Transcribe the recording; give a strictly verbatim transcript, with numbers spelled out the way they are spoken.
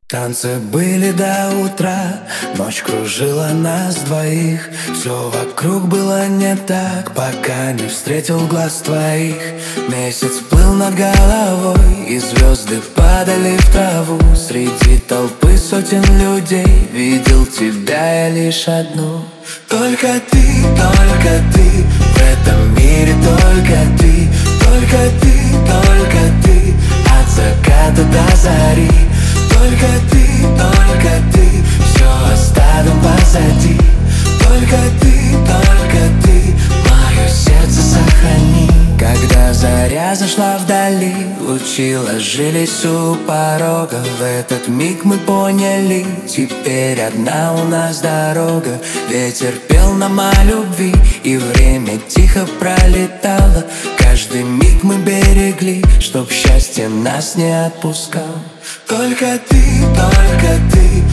Танцы были до утра, ночь кружила нас двоих. Все вокруг было не так, пока не встретил глаз твоих. Месяц плыл над головой, и звезды падали в траву. Среди толпы сотен людей видел тебя я лишь одну. Только ты, только ты, в этом мире только ты. Только ты, только ты, от заката до зари. Только ты, только ты, все оставим позади. Только ты, только ты, мое сердце сохрани. Когда заря зашла вдали, лучи ложились у порога. В этот миг мы поняли, теперь одна у нас дорога. Ветер пел нам о любви, и время тихо пролетало. Каждый миг мы берегли, чтоб счастье нас не отпускало. Только ты, только ты,